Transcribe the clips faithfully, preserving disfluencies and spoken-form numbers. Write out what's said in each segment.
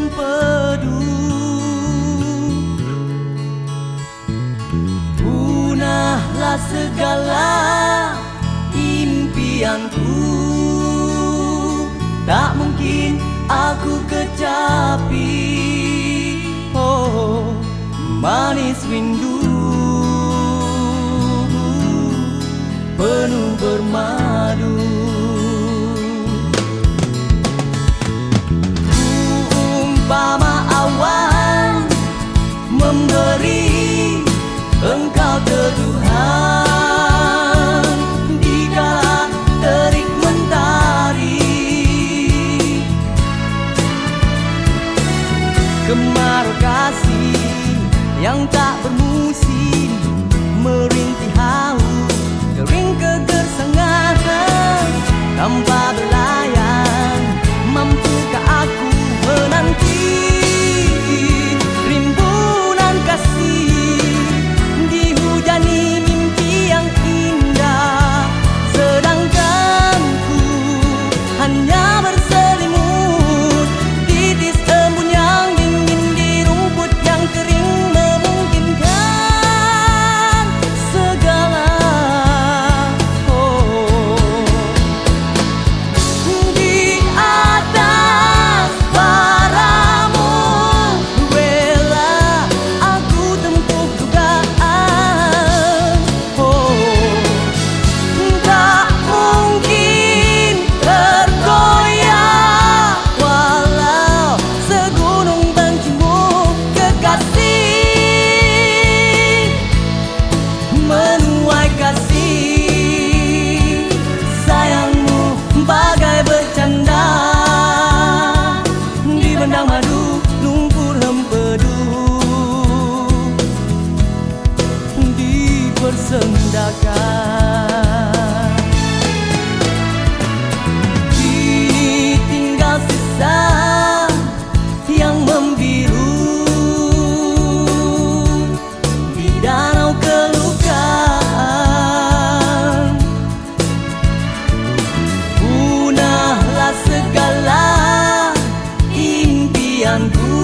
empedu, punahlah segala impianku. Tak mungkin aku kecapi, oh manis rindu penuh bermadu. Umpama awan memberi engkau teduhan di kala terik mentari, kemarau kasih yang tak bermusim merintih haus, kering kegersangan tanpa belayan. Mampukah aku menanti rimbunan kasih, dihujani mimpi yang indah, sedangkan ku hanya berselimut titis embun yang dingin di rumput yang kering, memungkinkan segala. Oh, di atas paramu rela aku tempuh dugaan. Oh, tak mungkin tergoyah walau segunung bencimu kekasih, menuai kasih sayangmu bagai bercanda di bendang madu lumpur empedu dipersendakan. Kini tinggal sisa yang membiru di danau kelukaan. Punahlah segala impianku,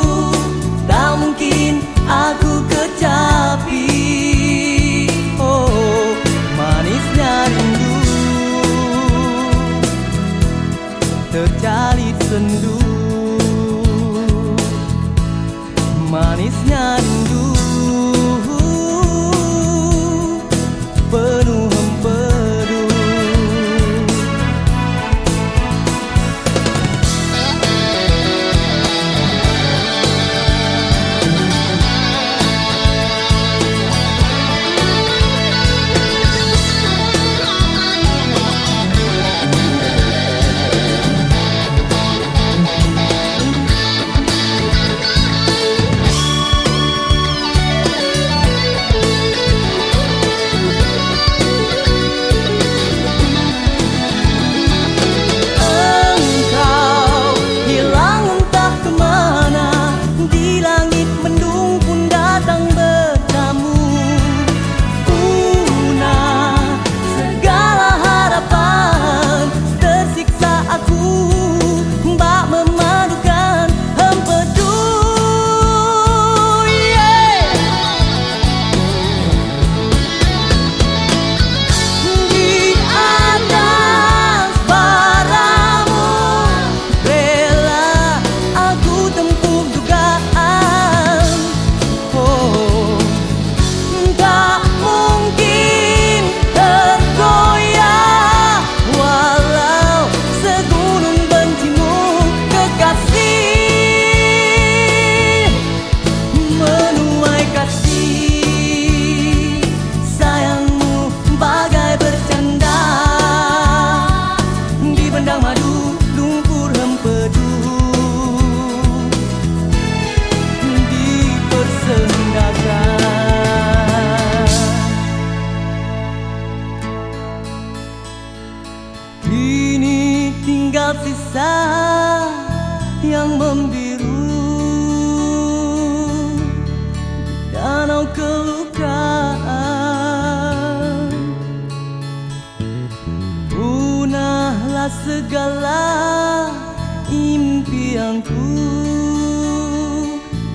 tak mungkin aku kecapi, oh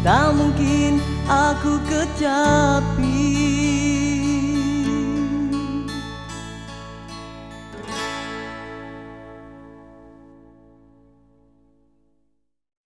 tak mungkin aku kecapi.